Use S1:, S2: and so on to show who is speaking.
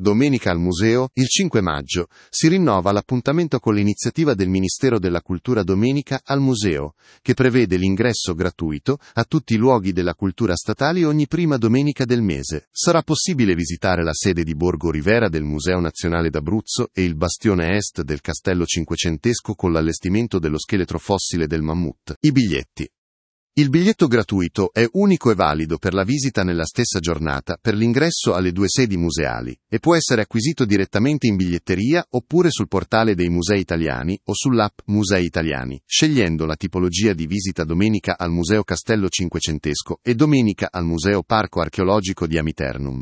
S1: Domenica al Museo, il 5 maggio, si rinnova l'appuntamento con l'iniziativa del Ministero della Cultura Domenica al Museo, che prevede l'ingresso gratuito a tutti i luoghi della cultura statali ogni prima domenica del mese. Sarà possibile visitare la sede di Borgo Rivera del Museo Nazionale d'Abruzzo e il bastione est del Castello Cinquecentesco con l'allestimento dello scheletro fossile del mammut. I biglietti. Il biglietto gratuito è unico e valido per la visita nella stessa giornata per l'ingresso alle due sedi museali e può essere acquisito direttamente in biglietteria oppure sul portale dei Musei Italiani o sull'app Musei Italiani, scegliendo la tipologia di visita domenica al Museo Castello Cinquecentesco e domenica al Museo Parco Archeologico di Amiternum.